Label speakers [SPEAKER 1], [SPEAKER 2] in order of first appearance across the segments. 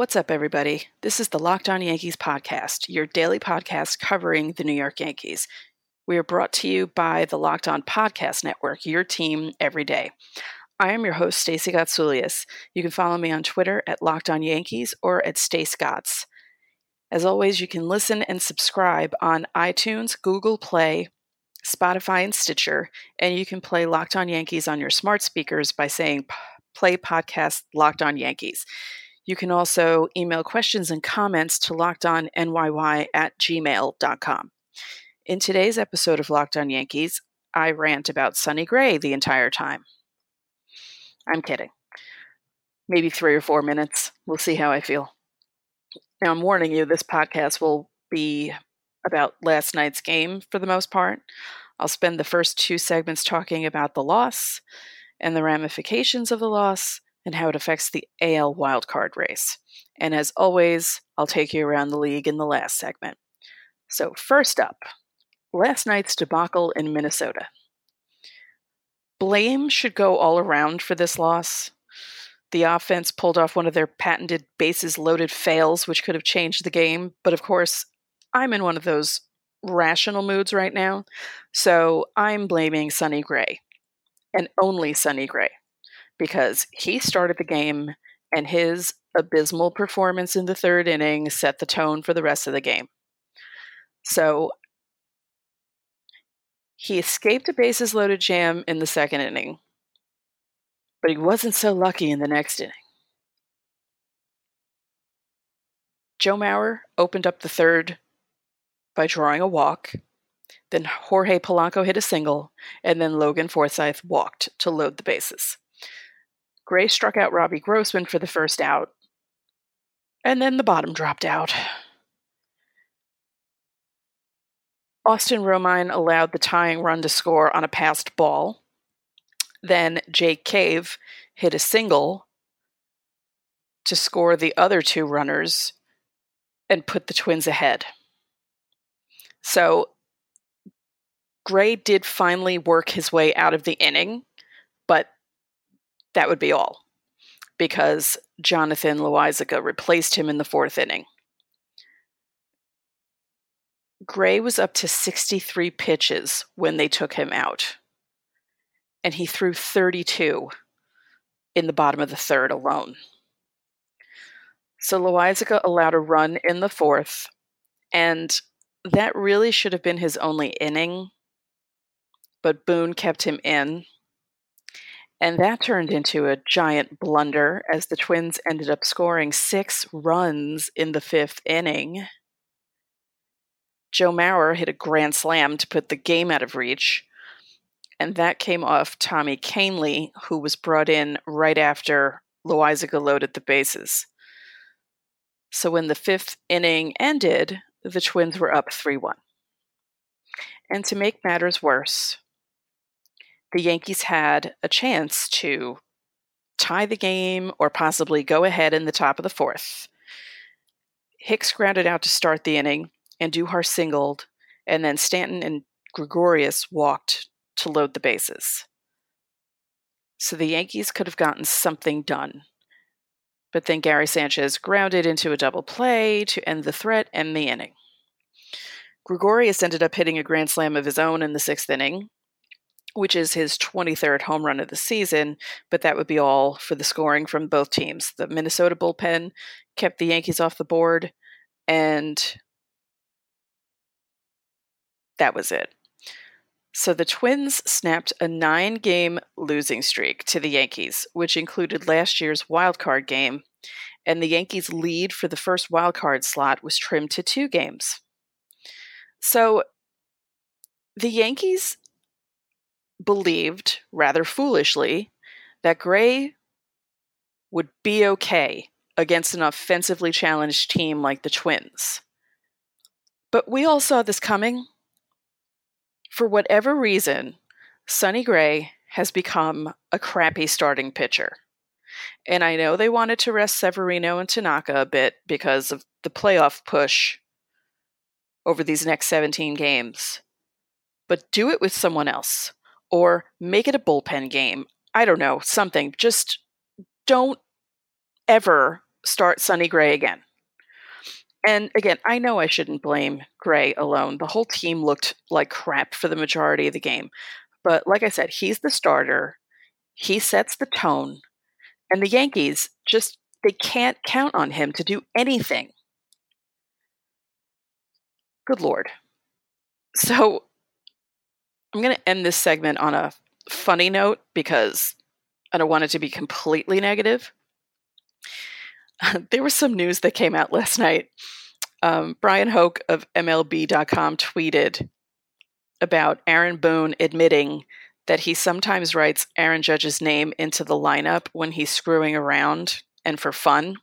[SPEAKER 1] What's up, everybody? This is the Locked On Yankees podcast, your daily podcast covering the New York Yankees. We are brought to you by the Locked On Podcast Network, your team every day. I am your host, Stacey Gotsoulias. You can follow me on Twitter at Locked On Yankees or at Stace Gots. As always, you can listen and subscribe on iTunes, Google Play, Spotify, and Stitcher, and you can play Locked On Yankees on your smart speakers by saying play podcast Locked On Yankees. You can also email questions and comments to lockedonnyy@gmail.com. In today's episode of Locked On Yankees, I rant about Sonny Gray the entire time. I'm kidding. Maybe 3 or 4 minutes. We'll see how I feel. Now, I'm warning you, this podcast will be about last night's game for the most part. I'll spend the first 2 segments talking about the loss and the ramifications of the loss and how it affects the AL wildcard race. And as always, I'll take you around the league in the last segment. So first up, last night's debacle in Minnesota. Blame should go all around for this loss. The offense pulled off one of their patented bases-loaded fails, which could have changed the game. But of course, I'm in one of those rational moods right now, so I'm blaming Sonny Gray, and only Sonny Gray, because he started the game and his abysmal performance in the 3rd inning set the tone for the rest of the game. So he escaped a bases-loaded jam in the 2nd inning, but he wasn't so lucky in the next inning. Joe Mauer opened up the 3rd by drawing a walk. Then Jorge Polanco hit a single, and then Logan Forsythe walked to load the bases. Gray struck out Robbie Grossman for the first out, and then the bottom dropped out. Austin Romine allowed the tying run to score on a passed ball. Then Jake Cave hit a single to score the other 2 runners and put the Twins ahead. So Gray did finally work his way out of the inning, but that would be all, because Jonathan Loáisiga replaced him in the 4th inning. Gray was up to 63 pitches when they took him out, and he threw 32 in the bottom of the 3rd alone. So Loáisiga allowed a run in the 4th, and that really should have been his only inning, but Boone kept him in. And that turned into a giant blunder as the Twins ended up scoring 6 runs in the 5th inning. Joe Mauer hit a grand slam to put the game out of reach, and that came off Tommy Kahnle, who was brought in right after Loáisiga loaded the bases. So when the 5th inning ended, the Twins were up 3-1. And to make matters worse, the Yankees had a chance to tie the game or possibly go ahead in the top of the 4th. Hicks grounded out to start the inning, and Duhar singled, and then Stanton and Gregorius walked to load the bases. So the Yankees could have gotten something done. But then Gary Sanchez grounded into a double play to end the threat and the inning. Gregorius ended up hitting a grand slam of his own in the 6th inning, which is his 23rd home run of the season, but that would be all for the scoring from both teams. The Minnesota bullpen kept the Yankees off the board, and that was it. So the Twins snapped a 9-game losing streak to the Yankees, which included last year's wildcard game, and the Yankees' lead for the first wildcard slot was trimmed to 2 games. So the Yankees believed, rather foolishly, that Gray would be okay against an offensively challenged team like the Twins. But we all saw this coming. For whatever reason, Sonny Gray has become a crappy starting pitcher. And I know they wanted to rest Severino and Tanaka a bit because of the playoff push over these next 17 games. But do it with someone else. Or make it a bullpen game. I don't know, something. Just don't ever start Sonny Gray again. And again, I know I shouldn't blame Gray alone. The whole team looked like crap for the majority of the game. But like I said, he's the starter. He sets the tone. And the Yankees they can't count on him to do anything. Good Lord. So I'm going to end this segment on a funny note because I don't want it to be completely negative. There was some news that came out last night. Brian Hoke of MLB.com tweeted about Aaron Boone admitting that he sometimes writes Aaron Judge's name into the lineup when he's screwing around and for fun.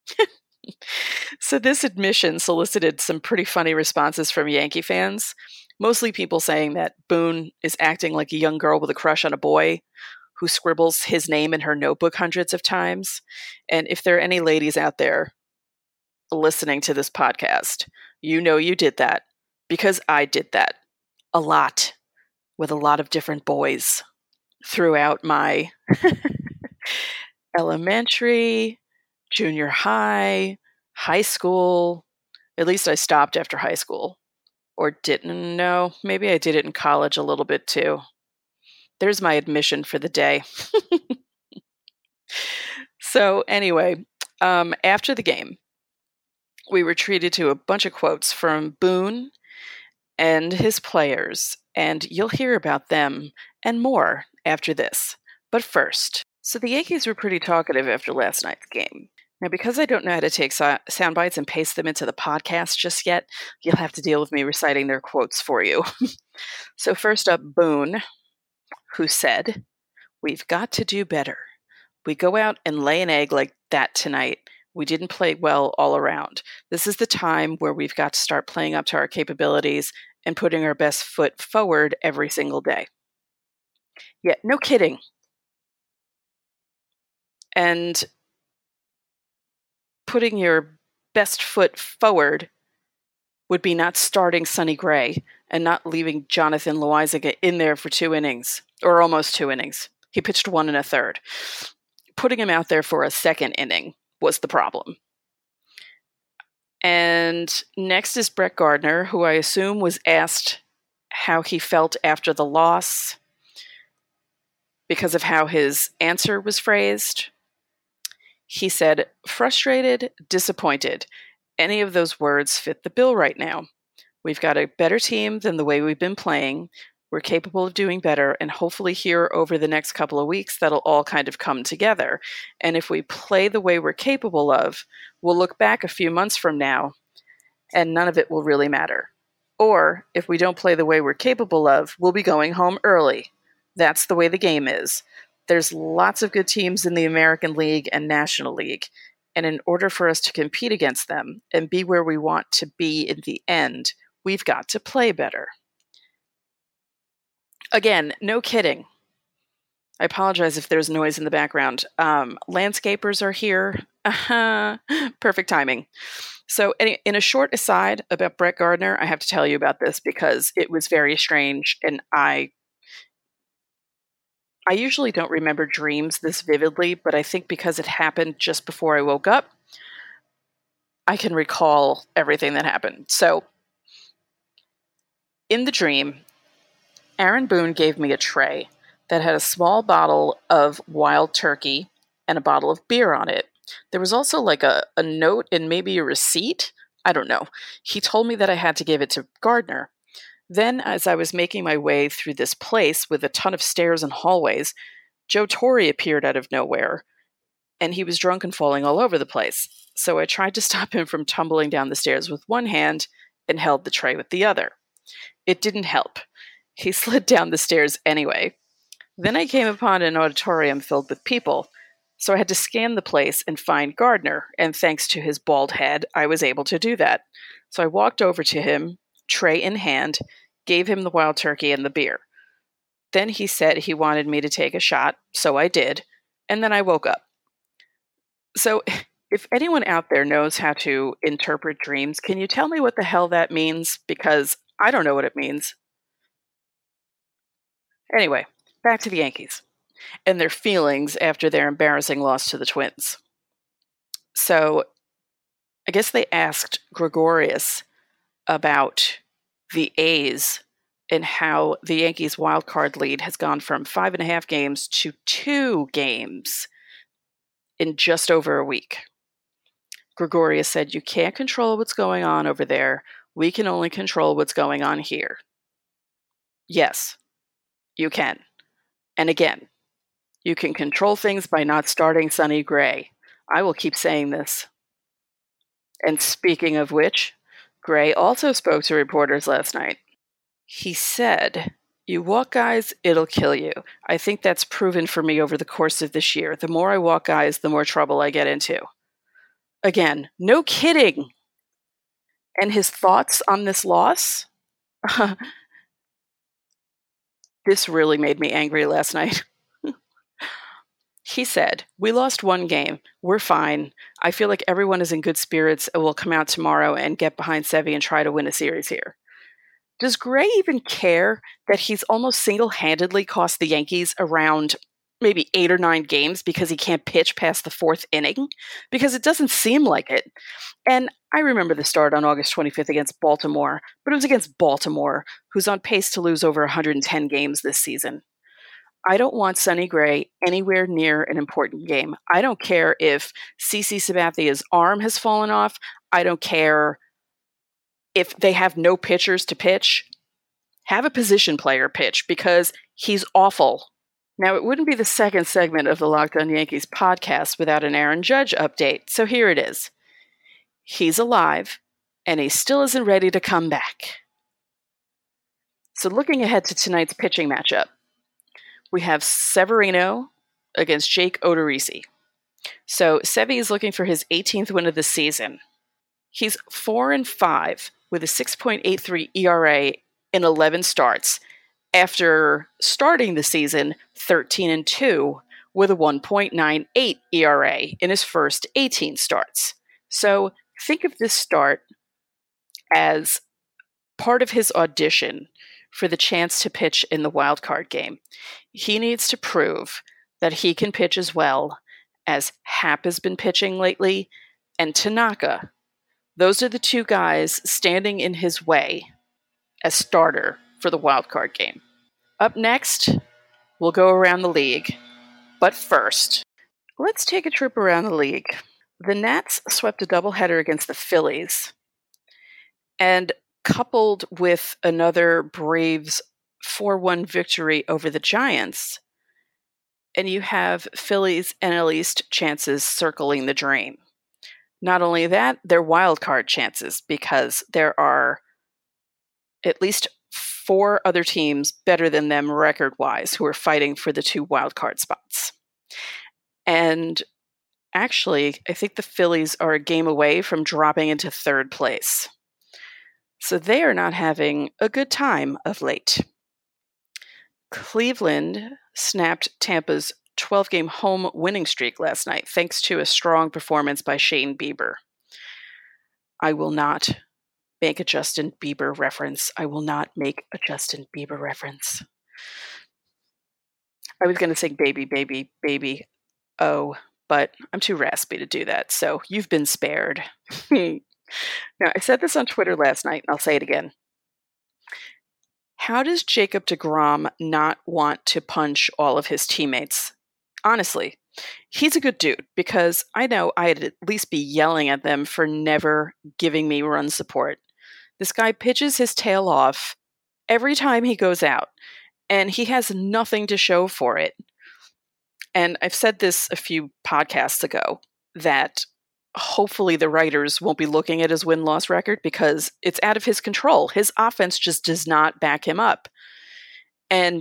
[SPEAKER 1] So this admission solicited some pretty funny responses from Yankee fans, mostly people saying that Boone is acting like a young girl with a crush on a boy who scribbles his name in her notebook hundreds of times. And if there are any ladies out there listening to this podcast, you know you did that because I did that a lot with a lot of different boys throughout my elementary, junior high, high school. At least I stopped after high school. Or didn't know. Maybe I did it in college a little bit too. There's my admission for the day. So anyway, after the game, we were treated to a bunch of quotes from Boone and his players, and you'll hear about them and more after this. But first, so the Yankees were pretty talkative after last night's game. Now, because I don't know how to take sound bites and paste them into the podcast just yet, you'll have to deal with me reciting their quotes for you. So first up, Boone, who said, "We've got to do better. We go out and lay an egg like that tonight. We didn't play well all around. This is the time where we've got to start playing up to our capabilities and putting our best foot forward every single day." Yeah, no kidding. And putting your best foot forward would be not starting Sonny Gray and not leaving Jonathan Loáisiga in there for 2 innings, or almost 2 innings. He pitched 1 1/3. Putting him out there for a second inning was the problem. And next is Brett Gardner, who I assume was asked how he felt after the loss because of how his answer was phrased. He said, "Frustrated, disappointed. Any of those words fit the bill right now. We've got a better team than the way we've been playing. We're capable of doing better, and hopefully here over the next couple of weeks, that'll all kind of come together. And if we play the way we're capable of, we'll look back a few months from now, and none of it will really matter. Or if we don't play the way we're capable of, we'll be going home early. That's the way the game is. There's lots of good teams in the American League and National League, and in order for us to compete against them and be where we want to be in the end, we've got to play better." Again, no kidding. I apologize if there's noise in the background. Landscapers are here. Perfect timing. So in a short aside about Brett Gardner, I have to tell you about this because it was very strange, and I usually don't remember dreams this vividly, but I think because it happened just before I woke up, I can recall everything that happened. So in the dream, Aaron Boone gave me a tray that had a small bottle of wild turkey and a bottle of beer on it. There was also like a note and maybe a receipt. I don't know. He told me that I had to give it to Gardner. Then, as I was making my way through this place with a ton of stairs and hallways, Joe Torre appeared out of nowhere, and he was drunk and falling all over the place. So I tried to stop him from tumbling down the stairs with one hand and held the tray with the other. It didn't help. He slid down the stairs anyway. Then I came upon an auditorium filled with people, so I had to scan the place and find Gardner, and thanks to his bald head, I was able to do that. So I walked over to him, tray in hand, gave him the wild turkey and the beer. Then he said he wanted me to take a shot, so I did, and then I woke up. So if anyone out there knows how to interpret dreams, can you tell me what the hell that means? Because I don't know what it means. Anyway, back to the Yankees and their feelings after their embarrassing loss to the Twins. So I guess they asked Gregorius about the A's and how the Yankees' wild card lead has gone from 5.5 games to 2 games in just over a week. Gregorius said, "You can't control what's going on over there. We can only control what's going on here." Yes, you can. And again, you can control things by not starting Sonny Gray. I will keep saying this. And speaking of which, Gray also spoke to reporters last night. He said, "You walk guys, it'll kill you. I think that's proven for me over the course of this year. The more I walk guys, the more trouble I get into." Again, no kidding. And his thoughts on this loss? This really made me angry last night. He said, "We lost 1 game. We're fine. I feel like everyone is in good spirits and will come out tomorrow and get behind Sevy and try to win a series here." Does Gray even care that he's almost single-handedly cost the Yankees around maybe 8 or 9 games because he can't pitch past the 4th inning? Because it doesn't seem like it. And I remember the start on August 25th against Baltimore, but it was against Baltimore, who's on pace to lose over 110 games this season. I don't want Sonny Gray anywhere near an important game. I don't care if CC Sabathia's arm has fallen off. I don't care if they have no pitchers to pitch. Have a position player pitch because he's awful. Now, it wouldn't be the second segment of the Locked On Yankees podcast without an Aaron Judge update, so here it is. He's alive, and he still isn't ready to come back. So looking ahead to tonight's pitching matchup, we have Severino against Jake Odorizzi. So Sevy is looking for his 18th win of the season. He's 4-5 with a 6.83 ERA in 11 starts after starting the season 13-2 with a 1.98 ERA in his first 18 starts. So think of this start as part of his audition for the chance to pitch in the wild card game. He needs to prove that he can pitch as well as Happ has been pitching lately and Tanaka. Those are the 2 guys standing in his way as starter for the wild card game. Up next, we'll go around the league. But first, let's take a trip around the league. The Nats swept a doubleheader against the Phillies, and coupled with another Braves 4-1 victory over the Giants, and you have Phillies NL East chances circling the drain. Not only that, they're wild card chances because there are at least 4 other teams better than them record-wise who are fighting for the 2 wild card spots. And actually, I think the Phillies are a game away from dropping into 3rd place. So they are not having a good time of late. Cleveland snapped Tampa's 12-game home winning streak last night, thanks to a strong performance by Shane Bieber. I will not make a Justin Bieber reference. I will not make a Justin Bieber reference. I was going to sing Baby, Baby, Baby, Oh, but I'm too raspy to do that, so you've been spared. Now, I said this on Twitter last night, and I'll say it again. How does Jacob deGrom not want to punch all of his teammates? Honestly, he's a good dude because I know I'd at least be yelling at them for never giving me run support. This guy pitches his tail off every time he goes out, and he has nothing to show for it. And I've said this a few podcasts ago that hopefully the writers won't be looking at his win-loss record because it's out of his control. His offense just does not back him up. And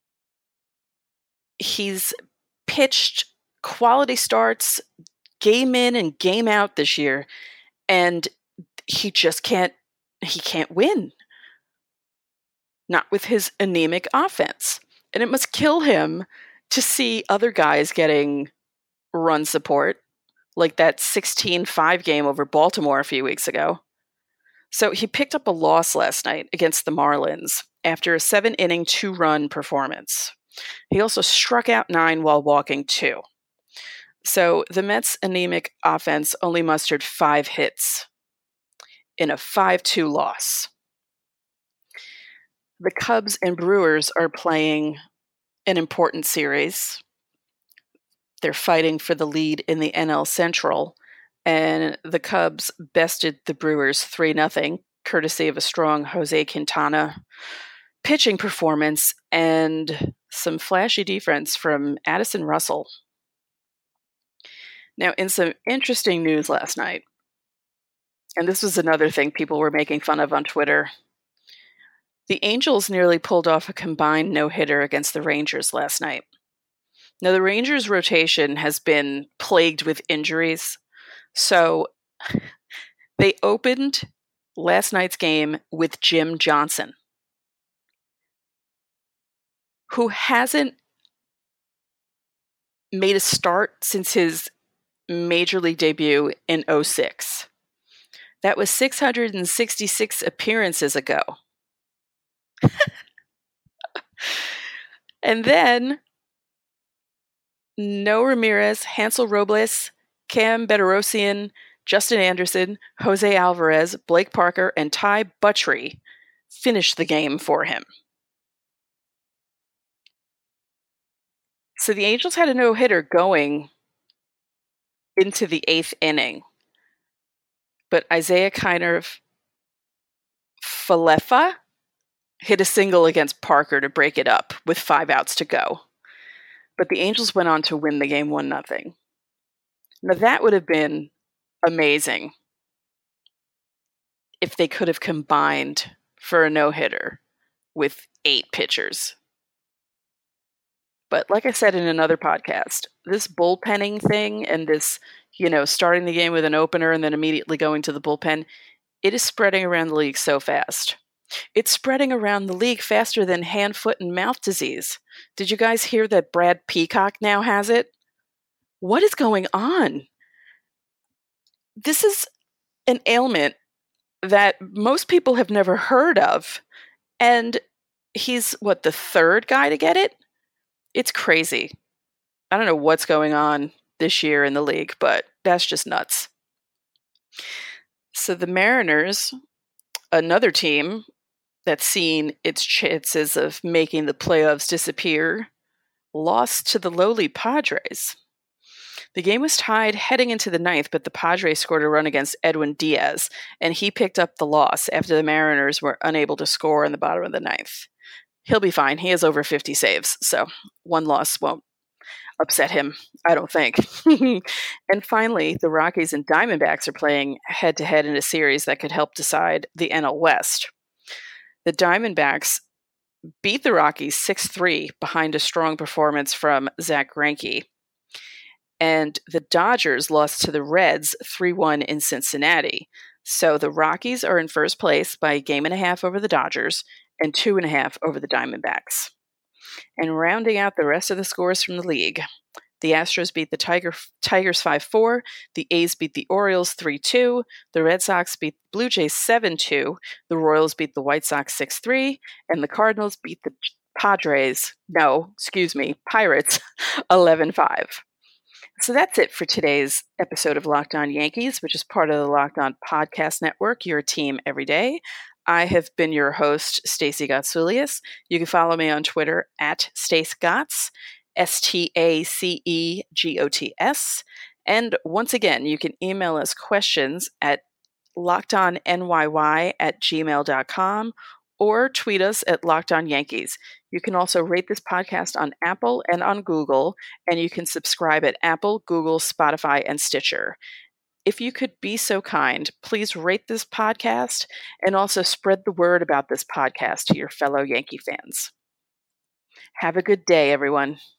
[SPEAKER 1] he's pitched quality starts game in and game out this year, and he just can't win. Not with his anemic offense. And it must kill him to see other guys getting run support, like that 16-5 game over Baltimore a few weeks ago. So he picked up a loss last night against the Marlins after a 7-inning, 2-run performance. He also struck out 9 while walking 2. So the Mets' anemic offense only mustered 5 hits in a 5-2 loss. The Cubs and Brewers are playing an important series. They're fighting for the lead in the NL Central, and the Cubs bested the Brewers 3-0, courtesy of a strong Jose Quintana pitching performance and some flashy defense from Addison Russell. Now, in some interesting news last night, and this was another thing people were making fun of on Twitter, the Angels nearly pulled off a combined no-hitter against the Rangers last night. Now, the Rangers' rotation has been plagued with injuries, so they opened last night's game with Jim Johnson, who hasn't made a start since his major league debut in 2006. That was 666 appearances ago. And then No Ramirez, Hansel Robles, Cam Bedrosian, Justin Anderson, Jose Alvarez, Blake Parker, and Ty Buttrey finished the game for him. So the Angels had a no-hitter going into the 8th inning. But Isaiah Kiner Falefa hit a single against Parker to break it up with 5 outs to go. But the Angels went on to win the game 1-0. Now that would have been amazing if they could have combined for a no-hitter with 8 pitchers. But like I said in another podcast, this bullpenning thing and this, starting the game with an opener and then immediately going to the bullpen, it is spreading around the league so fast. It's spreading around the league faster than hand, foot, and mouth disease. Did you guys hear that Brad Peacock now has it? What is going on? This is an ailment that most people have never heard of. And he's, the 3rd guy to get it? It's crazy. I don't know what's going on this year in the league, but that's just nuts. So the Mariners, another team that's seen its chances of making the playoffs disappear, lost to the lowly Padres. The game was tied heading into the 9th, but the Padres scored a run against Edwin Diaz, and he picked up the loss after the Mariners were unable to score in the bottom of the 9th. He'll be fine. He has over 50 saves, so one loss won't upset him, I don't think. And finally, the Rockies and Diamondbacks are playing head-to-head in a series that could help decide the NL West. The Diamondbacks beat the Rockies 6-3 behind a strong performance from Zach Greinke. And the Dodgers lost to the Reds 3-1 in Cincinnati. So the Rockies are in first place by a game and a half over the Dodgers and 2.5 over the Diamondbacks. And rounding out the rest of the scores from the league, the Astros beat the Tigers 5-4, the A's beat the Orioles 3-2, the Red Sox beat the Blue Jays 7-2, the Royals beat the White Sox 6-3, and the Cardinals beat the Pirates 11-5. So that's it for today's episode of Locked On Yankees, which is part of the Locked On Podcast Network, your team every day. I have been your host, Stacey Gotsulias. You can follow me on Twitter at StaceGots, StaceGots. And once again, you can email us questions at lockedonnyy@gmail.com or tweet us at Locked On Yankees. You can also rate this podcast on Apple and on Google, and you can subscribe at Apple, Google, Spotify, and Stitcher. If you could be so kind, please rate this podcast and also spread the word about this podcast to your fellow Yankee fans. Have a good day, everyone.